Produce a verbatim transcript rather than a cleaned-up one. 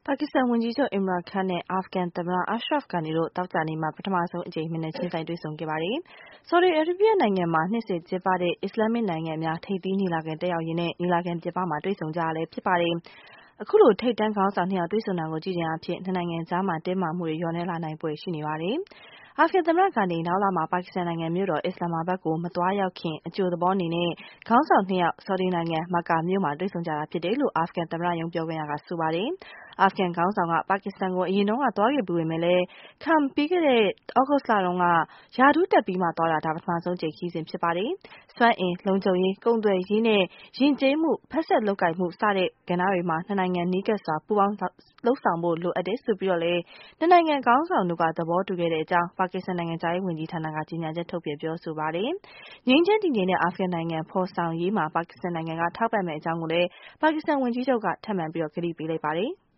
ပါကစ္စတန်ဝန်ကြီးချုပ် Imran Khan နဲ့ အာဖဂန်သမ္မတ Ashraf Ghani တို့သောကြာနေ့မှာ ပထမဆုံးအကြိမ် မျက်နှာချင်းဆိုင်တွေ့ဆုံခဲ့ပါတယ်။ Saudi Arabia နိုင်ငံမှာ နှစ်စဉ်ကျင်းပတဲ့ အစ္စလာမစ်နိုင်ငံများထိပ်သီးညီလာခံတက်ရောက်ရင်းနဲ့ ညီလာခံပြင်ပမှာတွေ့ဆုံကြတာလည်းဖြစ်ပါတယ်။ အခုလိုထိပ်တန်းခေါင်းဆောင်နှစ်ယောက်တွေ့ဆုံတာကိုကြည့်ခြင်းအားဖြင့် နှစ်နိုင်ငံကြားမှာတင်းမာမှုတွေလျော့နည်းလာနိုင်ဖွယ်ရှိနေပါတယ်။ အာဖဂန်သမ္မတ Ghani နောက်လမှာ ပါကစ္စတန်နိုင်ငံမြို့တော် Islamabad ကိုမသွားရောက်ခင် အကြိုသဘောအနေနဲ့ ခေါင်းဆောင်နှစ်ယောက် Saudi နိုင်ငံ Makkah မြို့မှာတွေ့ဆုံကြတာဖြစ်တယ်လို့ အာဖဂန်သမ္မတရုံးပြောခွင့်ရကဆိုပါတယ်။ အာဖဂန်ခေါင်းဆောင်က ပါကစ္စတန်ကိုအရင်တုန်းကသွားခဲ့ဖူးပေမဲ့ Khan ပြီးခဲ့တဲ့သြဂုတ်လတုန်းက ရာထူးတက်ပြီးမှသွားတာ ဒါပထမဆုံးအကြိမ်ခရီးစဉ်ဖြစ်ပါတယ်။ စွမ်းအင်၊ လုံခြုံရေး၊ ကုန်သွယ်ရေးနဲ့ ယဉ်ကျေးမှု၊ ဖက်စပ်လုပ်ကိုင်မှု စတဲ့ကဏ္ဍတွေမှာ နှစ်နိုင်ငံနီးကပ်စွာပူးပေါင်းလုပ်ဆောင်ဖို့လိုအပ်တယ်လို့လည်း နှစ်နိုင်ငံခေါင်းဆောင်တို့ကသဘောတူခဲ့ကြောင်း ပါကစ္စတန်နိုင်ငံခြားရေးဝန်ကြီးဌာနကကြေညာချက်ထုတ်ပြန်ပြောဆိုပါတယ်။ ငြိမ်းချမ်းတည်ငြိမ်တဲ့အာဖဂန်နိုင်ငံဖော်ဆောင်ရေးမှာ ပါကစ္စတန်နိုင်ငံကထောက်ပံ့မယ့်အကြောင်းကိုလည်း ပါကစ္စတန်ဝန်ကြီးချုပ်ကထပ်မံကတိပေးလိုက်ပါတယ်။